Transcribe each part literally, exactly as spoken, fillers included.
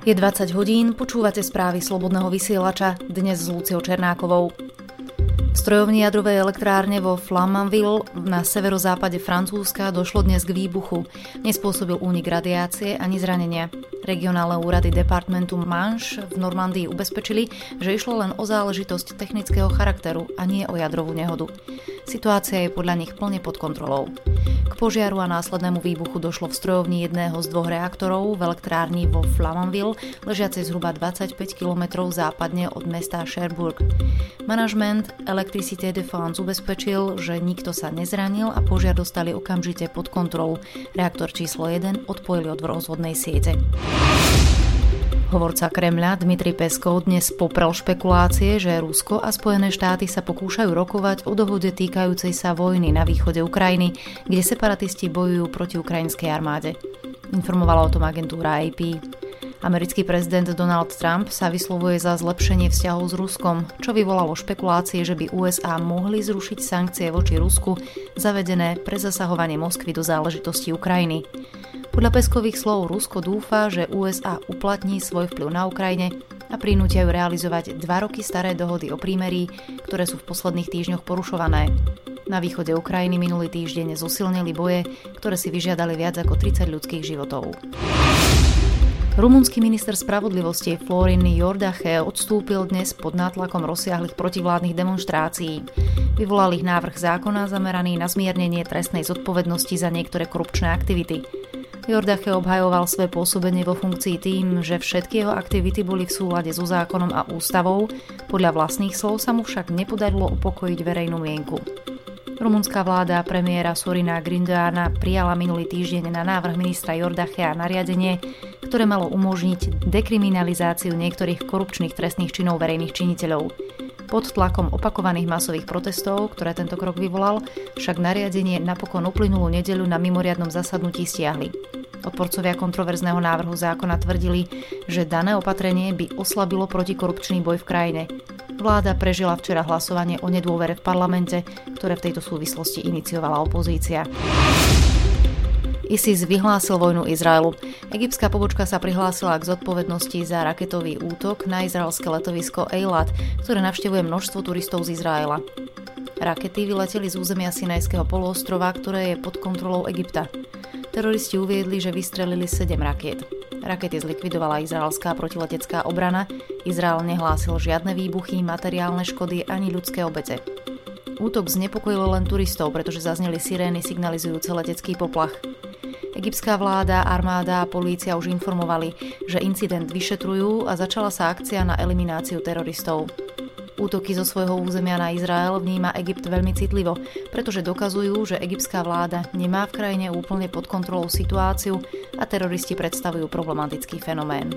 Je dvadsať hodín, počúvate správy Slobodného vysielača, dnes s Luciou Černákovou. V strojovni jadrovej elektrárne vo Flamanville na severozápade Francúzska došlo dnes k výbuchu. Nespôsobil únik radiácie ani zranenia. Regionálne úrady departmentu Manche v Normandii ubezpečili, že išlo len o záležitosť technického charakteru a nie o jadrovú nehodu. Situácia je podľa nich plne pod kontrolou. K požiaru a následnému výbuchu došlo v strojovni jedného z dvoch reaktorov v elektrárni vo Flamanville, ležiacej zhruba dvadsaťpäť kilometrov západne od mesta Cherbourg. Manažment Electricité de France ubezpečil, že nikto sa nezranil a požiar dostali okamžite pod kontrolu. Reaktor číslo jeden odpojili od rozvodnej siete. Hovorca Kremľa Dmitrij Peskov dnes poprel špekulácie, že Rusko a Spojené štáty sa pokúšajú rokovať o dohode týkajúcej sa vojny na východe Ukrajiny, kde separatisti bojujú proti ukrajinskej armáde. Informovala o tom agentúra á pé. Americký prezident Donald Trump sa vyslovuje za zlepšenie vzťahov s Ruskom, čo vyvolalo špekulácie, že by ú es á mohli zrušiť sankcie voči Rusku zavedené pre zasahovanie Moskvy do záležitostí Ukrajiny. Podľa Peskových slov Rusko dúfa, že ú es á uplatní svoj vplyv na Ukrajine a prinútia ju realizovať dva roky staré dohody o prímerí, ktoré sú v posledných týždňoch porušované. Na východe Ukrajiny minulý týždeň zosilnili boje, ktoré si vyžiadali viac ako tridsať ľudských životov. Rumunský minister spravodlivosti Florin Iordache odstúpil dnes pod nátlakom rozsiahlych protivládnych demonštrácií. Vyvolal ich návrh zákona zameraný na zmiernenie trestnej zodpovednosti za niektoré korupčné aktivity. Iordache obhajoval svoje pôsobenie vo funkcii tým, že všetky jeho aktivity boli v súlade so zákonom a ústavou, podľa vlastných slov sa mu však nepodarilo upokojiť verejnú mienku. Rumunská vláda premiéra Sorina Grindeana prijala minulý týždeň na návrh ministra Iordachea nariadenie, ktoré malo umožniť dekriminalizáciu niektorých korupčných trestných činov verejných činiteľov. Pod tlakom opakovaných masových protestov, ktoré tento krok vyvolal, však nariadenie napokon uplynulú nedeľu na mimoriadnom zasadnutí stiahli. Odporcovia kontroverzného návrhu zákona tvrdili, že dané opatrenie by oslabilo protikorupčný boj v krajine. Vláda prežila včera hlasovanie o nedôvere v parlamente, ktoré v tejto súvislosti iniciovala opozícia. ISIS vyhlásil vojnu Izraelu. Egyptská pobočka sa prihlásila k zodpovednosti za raketový útok na izraelské letovisko Eilat, ktoré navštevuje množstvo turistov z Izraela. Rakety vyleteli z územia Sinajského poloostrova, ktoré je pod kontrolou Egypta. Teroristi uviedli, že vystrelili sedem rakiet. Rakety zlikvidovala izraelská protiletecká obrana. Izrael nehlásil žiadne výbuchy, materiálne škody ani ľudské obete. Útok znepokojil len turistov, pretože zazneli sirény signalizujúce letecký poplach. Egyptská vláda, armáda a polícia už informovali, že incident vyšetrujú a začala sa akcia na elimináciu teroristov. Útoky zo svojho územia na Izrael vníma Egypt veľmi citlivo, pretože dokazujú, že egyptská vláda nemá v krajine úplne pod kontrolou situáciu a teroristi predstavujú problematický fenomén.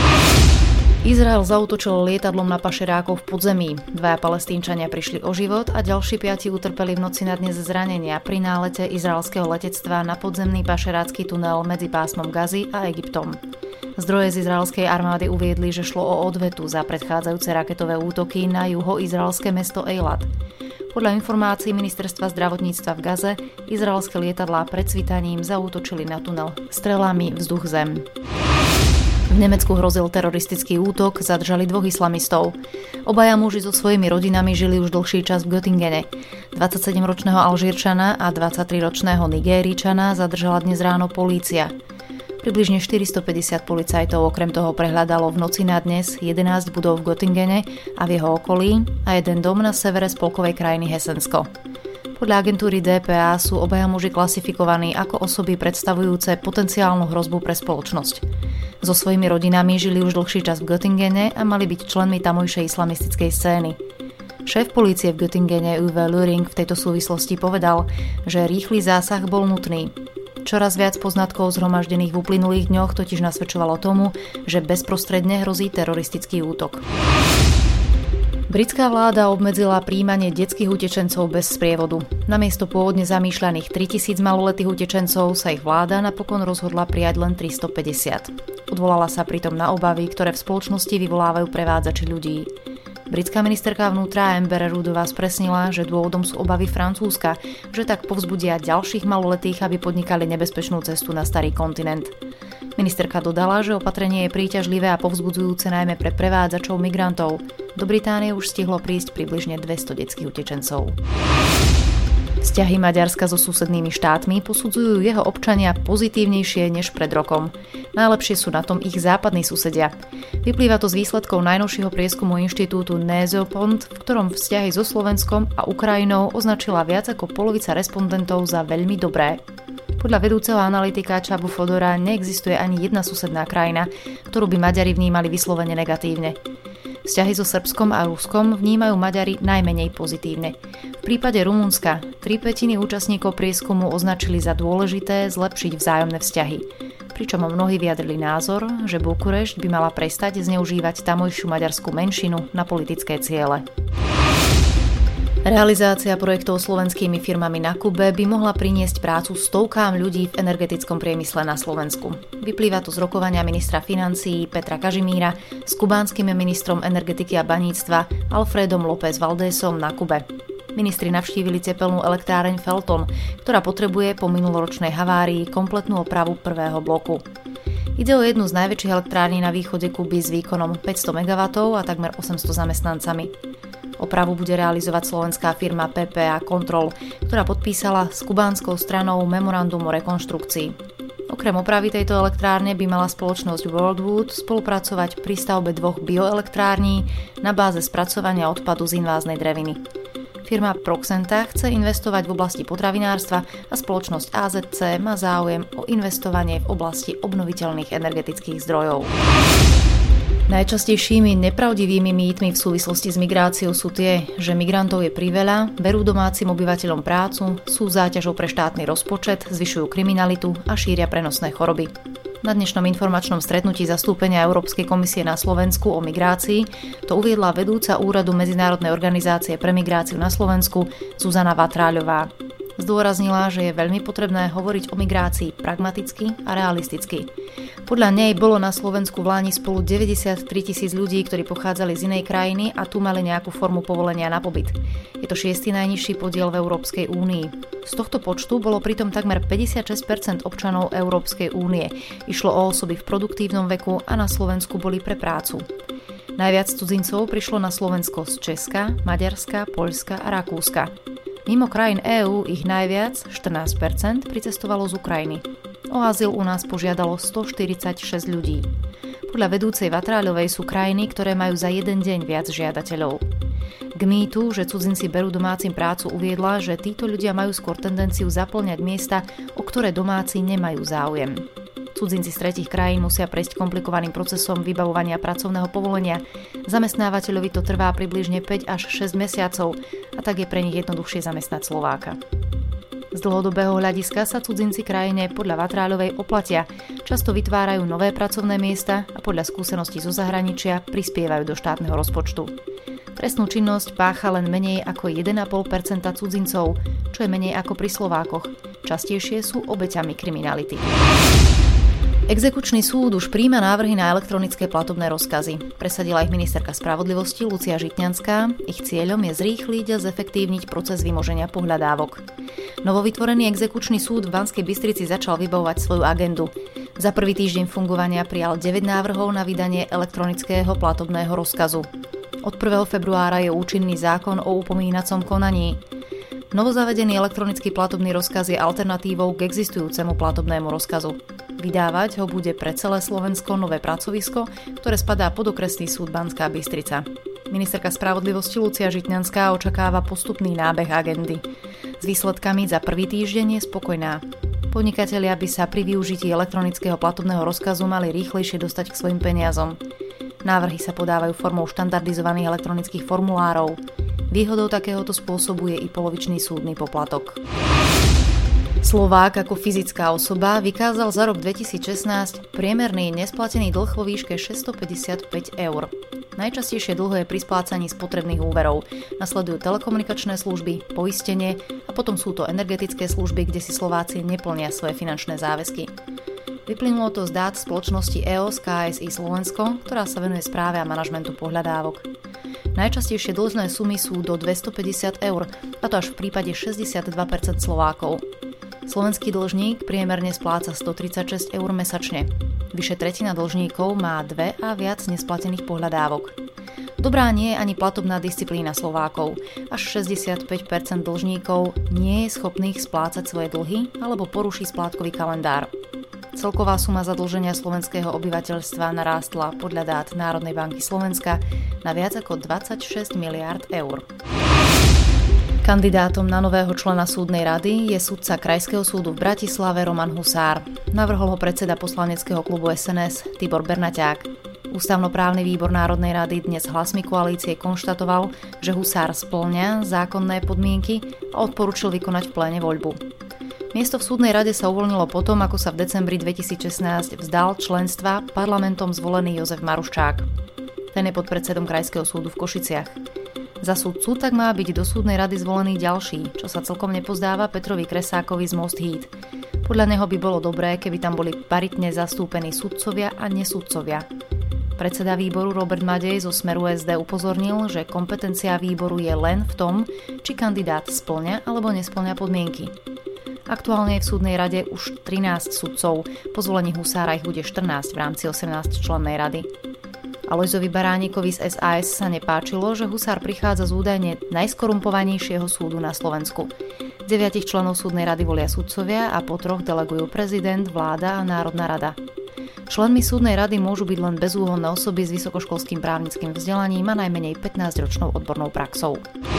Izrael zaútočil lietadlom na pašerákov v podzemí. Dvaja Palestínčania prišli o život a ďalší piati utrpeli v noci na dnes zranenia pri nálete izraelského letectva na podzemný pašerácky tunel medzi pásmom Gazy a Egyptom. Zdroje z izraelskej armády uviedli, že šlo o odvetu za predchádzajúce raketové útoky na juhoizraelské mesto Eilat. Podľa informácií ministerstva zdravotníctva v Gaze, izraelské lietadlá pred svitaním zaútočili na tunel strelami vzduch-zem. V Nemecku hrozil teroristický útok, zadržali dvoch islamistov. Obaja muži so svojimi rodinami žili už dlhší čas v Göttingene. dvadsaťsedemročného Alžírčana a dvadsaťtriročného Nigéričana zadržala dnes ráno polícia. Približne štyristopäťdesiat policajtov okrem toho prehľadalo v noci na dnes jedenásť budov v Göttingene a v jeho okolí a jeden dom na severe spolkovej krajiny Hesensko. Podľa agentúry dé pé á sú obaja muži klasifikovaní ako osoby predstavujúce potenciálnu hrozbu pre spoločnosť. So svojimi rodinami žili už dlhší čas v Göttingene a mali byť členmi tamojšej islamistickej scény. Šéf polície v Göttingene Uwe Löring v tejto súvislosti povedal, že rýchly zásah bol nutný. Čoraz viac poznatkov zhromaždených v uplynulých dňoch totiž nasvedčovalo tomu, že bezprostredne hrozí teroristický útok. Britská vláda obmedzila prijímanie detských utečencov bez sprievodu. Namiesto pôvodne zamýšľaných tritisíc maloletých utečencov sa ich vláda napokon rozhodla prijať len tristopäťdesiat. Odvolala sa pritom na obavy, ktoré v spoločnosti vyvolávajú prevádzači ľudí. Britská ministerka vnútra Amber Ruddová spresnila, že dôvodom sú obavy Francúzska, že tak povzbudia ďalších maloletých, aby podnikali nebezpečnú cestu na starý kontinent. Ministerka dodala, že opatrenie je príťažlivé a povzbudzujúce najmä pre prevádzačov migrantov. Do Británie už stihlo prísť približne dvesto detských utečencov. Vzťahy Maďarska so susednými štátmi posudzujú jeho občania pozitívnejšie než pred rokom. Najlepšie sú na tom ich západní susedia. Vyplýva to z výsledkov najnovšieho prieskumu inštitútu Nézopont, v ktorom vzťahy so Slovenskom a Ukrajinou označila viac ako polovica respondentov za veľmi dobré. Podľa vedúceho analytika Čabu Fodora neexistuje ani jedna susedná krajina, ktorú by Maďari vnímali vyslovene negatívne. Vzťahy so Srbskom a Ruskom vnímajú Maďari najmenej pozitívne. V prípade Rumunska tri pätiny účastníkov prieskumu označili za dôležité zlepšiť vzájomné vzťahy. Pričom mnohí vyjadrili názor, že Bukurešť by mala prestať zneužívať tamojšiu maďarskú menšinu na politické ciele. Realizácia projektov slovenskými firmami na Kube by mohla priniesť prácu stovkám ľudí v energetickom priemysle na Slovensku. Vyplýva to z rokovania ministra financií Petra Kažimíra s kubánskym ministrom energetiky a baníctva Alfredom López Valdésom na Kube. Ministri navštívili tepelnú elektráreň Felton, ktorá potrebuje po minuloročnej havárii kompletnú opravu prvého bloku. Ide o jednu z najväčších elektrární na východe Kuby s výkonom päťsto megawattov a takmer osemsto zamestnancami. Opravu bude realizovať slovenská firma pé pé á Control, ktorá podpísala s kubánskou stranou memorandum o rekonštrukcii. Okrem opravy tejto elektrárne by mala spoločnosť Worldwood spolupracovať pri stavbe dvoch bioelektrární na báze spracovania odpadu z inváznej dreviny. Firma Proxenta chce investovať v oblasti potravinárstva a spoločnosť á zet cé má záujem o investovanie v oblasti obnoviteľných energetických zdrojov. Najčastejšími nepravdivými mýtmi v súvislosti s migráciou sú tie, že migrantov je priveľa, berú domácim obyvateľom prácu, sú záťažou pre štátny rozpočet, zvyšujú kriminalitu a šíria prenosné choroby. Na dnešnom informačnom stretnutí zastúpenia Európskej komisie na Slovensku o migrácii to uviedla vedúca úradu Medzinárodnej organizácie pre migráciu na Slovensku Zuzana Vatráľová. Zdôraznila, že je veľmi potrebné hovoriť o migrácii pragmaticky a realisticky. Podľa nej bolo na Slovensku v Lani spolu deväťdesiattri tisíc ľudí, ktorí pochádzali z inej krajiny a tu mali nejakú formu povolenia na pobyt. Je to šiesty najnižší podiel v Európskej únii. Z tohto počtu bolo pritom takmer päťdesiatšesť percent občanov Európskej únie. Išlo o osoby v produktívnom veku a na Slovensku boli pre prácu. Najviac cudzincov prišlo na Slovensko z Česka, Maďarska, Poľska a Rakúska. Mimo krajín EÚ ich najviac, štrnásť percent, pricestovalo z Ukrajiny. O azyl u nás požiadalo stoštyridsaťšesť ľudí. Podľa vedúcej Vatráľovej sú krajiny, ktoré majú za jeden deň viac žiadateľov. K mýtu, že cudzinci berú domácim prácu, uviedla, že títo ľudia majú skôr tendenciu zaplňať miesta, o ktoré domáci nemajú záujem. Cudzinci z tretích krajín musia prejsť komplikovaným procesom vybavovania pracovného povolenia. Zamestnávateľovi to trvá približne päť až šesť mesiacov a tak je pre nich jednoduchšie zamestnať Slováka. Z dlhodobého hľadiska sa cudzinci krajine podľa Vatráľovej oplatia, často vytvárajú nové pracovné miesta a podľa skúseností zo zahraničia prispievajú do štátneho rozpočtu. Trestnú činnosť pácha len menej ako jeden celá päť percent cudzincov, čo je menej ako pri Slovákoch. Častejšie sú obeťami kriminality. Exekučný súd už prijíma návrhy na elektronické platobné rozkazy. Presadila ich ministerka spravodlivosti Lucia Žitňanská. Ich cieľom je zrýchliť a zefektívniť proces vymoženia pohľadávok. Novovytvorený exekučný súd v Banskej Bystrici začal vybavovať svoju agendu. Za prvý týždeň fungovania prijal deväť návrhov na vydanie elektronického platobného rozkazu. Od prvého februára je účinný zákon o upomínacom konaní. Novozavedený elektronický platobný rozkaz je alternatívou k existujúcemu platobnému rozkazu. Vydávať ho bude pre celé Slovensko nové pracovisko, ktoré spadá pod okresný súd Banská Bystrica. Ministerka spravodlivosti Lucia Žitňanská očakáva postupný nábeh agendy. S výsledkami za prvý týždeň je spokojná. Podnikatelia by sa pri využití elektronického platobného rozkazu mali rýchlejšie dostať k svojim peniazom. Návrhy sa podávajú formou štandardizovaných elektronických formulárov. Výhodou takéhoto spôsobu je i polovičný súdny poplatok. Slovák ako fyzická osoba vykázal za rok dvetisícšestnásť priemerný nesplatený dlh vo výške šesťstopäťdesiatpäť eur. Najčastejšie dlho je pri splácaní spotrebných úverov. Nasledujú telekomunikačné služby, poistenie a potom sú to energetické služby, kde si Slováci neplnia svoje finančné záväzky. Vyplynulo to z dát spoločnosti é ó es ká es í Slovensko, ktorá sa venuje správe a manažmentu pohľadávok. Najčastejšie dlžné sumy sú do dvestopäťdesiat eur, a to až v prípade šesťdesiatdva percent Slovákov. Slovenský dlžník priemerne spláca stotridsaťšesť eur mesačne. Vyše tretina dlžníkov má dve a viac nesplatených pohľadávok. Dobrá nie je ani platobná disciplína Slovákov. Až šesťdesiatpäť percent dlžníkov nie je schopných splácať svoje dlhy alebo poruší splátkový kalendár. Celková suma zadlženia slovenského obyvateľstva narástla podľa dát Národnej banky Slovenska na viac ako dvadsaťšesť miliárd eur. Kandidátom na nového člena súdnej rady je sudca Krajského súdu v Bratislave Roman Husár. Navrhol ho predseda poslaneckého klubu es en es Tibor Bernaťák. Ústavnoprávny výbor Národnej rady dnes hlasmi koalície konštatoval, že Husár spĺňa zákonné podmienky a odporúčil vykonať v pléne voľbu. Miesto v súdnej rade sa uvoľnilo potom, ako sa v decembri dvetisícšestnásť vzdal členstva parlamentom zvolený Jozef Maruščák. Ten je podpredsedom Krajského súdu v Košiciach. Za sudcu tak má byť do súdnej rady zvolený ďalší, čo sa celkom nepozdáva Petrovi Kresákovi z Most Heat. Podľa neho by bolo dobré, keby tam boli paritne zastúpení sudcovia a nesudcovia. Predseda výboru Robert Madej zo Smeru es dé upozornil, že kompetencia výboru je len v tom, či kandidát spĺňa alebo nespĺňa podmienky. Aktuálne je v súdnej rade už trinásť sudcov, po zvolení Husára ich bude štrnásť v rámci osemnásťčlennej rady. Alojzovi Baránikovi z es a es sa nepáčilo, že Husár prichádza z údajne najskorumpovanejšieho súdu na Slovensku. Deviatich členov súdnej rady volia sudcovia a po troch delegujú prezident, vláda a Národná rada. Členmi súdnej rady môžu byť len bezúhonné osoby s vysokoškolským právnickým vzdelaním a najmenej pätnásťročnou odbornou praxou.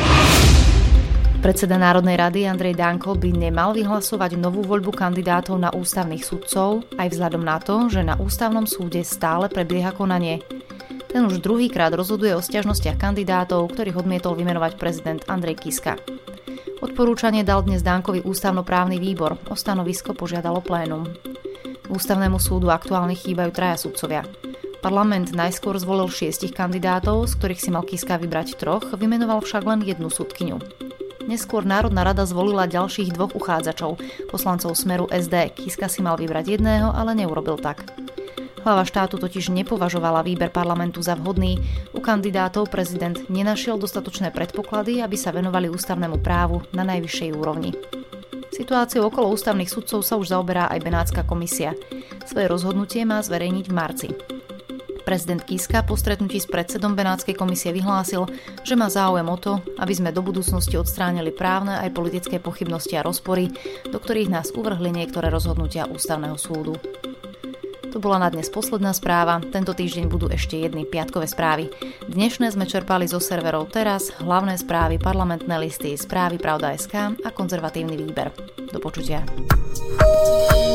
Predseda Národnej rady Andrej Danko by nemal vyhlasovať novú voľbu kandidátov na ústavných sudcov, aj vzhľadom na to, že na ústavnom súde stále prebieha konanie. Ten už druhýkrát rozhoduje o sťažnostiach kandidátov, ktorých odmietol vymenovať prezident Andrej Kiska. Odporúčanie dal dnes Dankovi ústavnoprávny výbor, o stanovisko požiadalo plénum. Ústavnému súdu aktuálne chýbajú traja sudcovia. Parlament najskôr zvolil šiestich kandidátov, z ktorých si mal Kiska vybrať troch, vymenoval však len jednu sudkyňu. Neskôr Národná rada zvolila ďalších dvoch uchádzačov, poslancov Smeru es dé. Kiska si mal vybrať jedného, ale neurobil tak. Hlava štátu totiž nepovažovala výber parlamentu za vhodný. U kandidátov prezident nenašiel dostatočné predpoklady, aby sa venovali ústavnému právu na najvyššej úrovni. Situáciou okolo ústavných sudcov sa už zaoberá aj Benátska komisia. Svoje rozhodnutie má zverejniť v marci. Prezident Kiska po stretnutí s predsedom Benátskej komisie vyhlásil, že má záujem o to, aby sme do budúcnosti odstránili právne aj politické pochybnosti a rozpory, do ktorých nás uvrhli niektoré rozhodnutia ústavného súdu. To bola na dnes posledná správa, tento týždeň budú ešte jedny piatkové správy. Dnešné sme čerpali zo serverov Teraz, Hlavné správy, Parlamentné listy, Správy Pravda bodka es ká a Konzervatívny výber. Do počutia.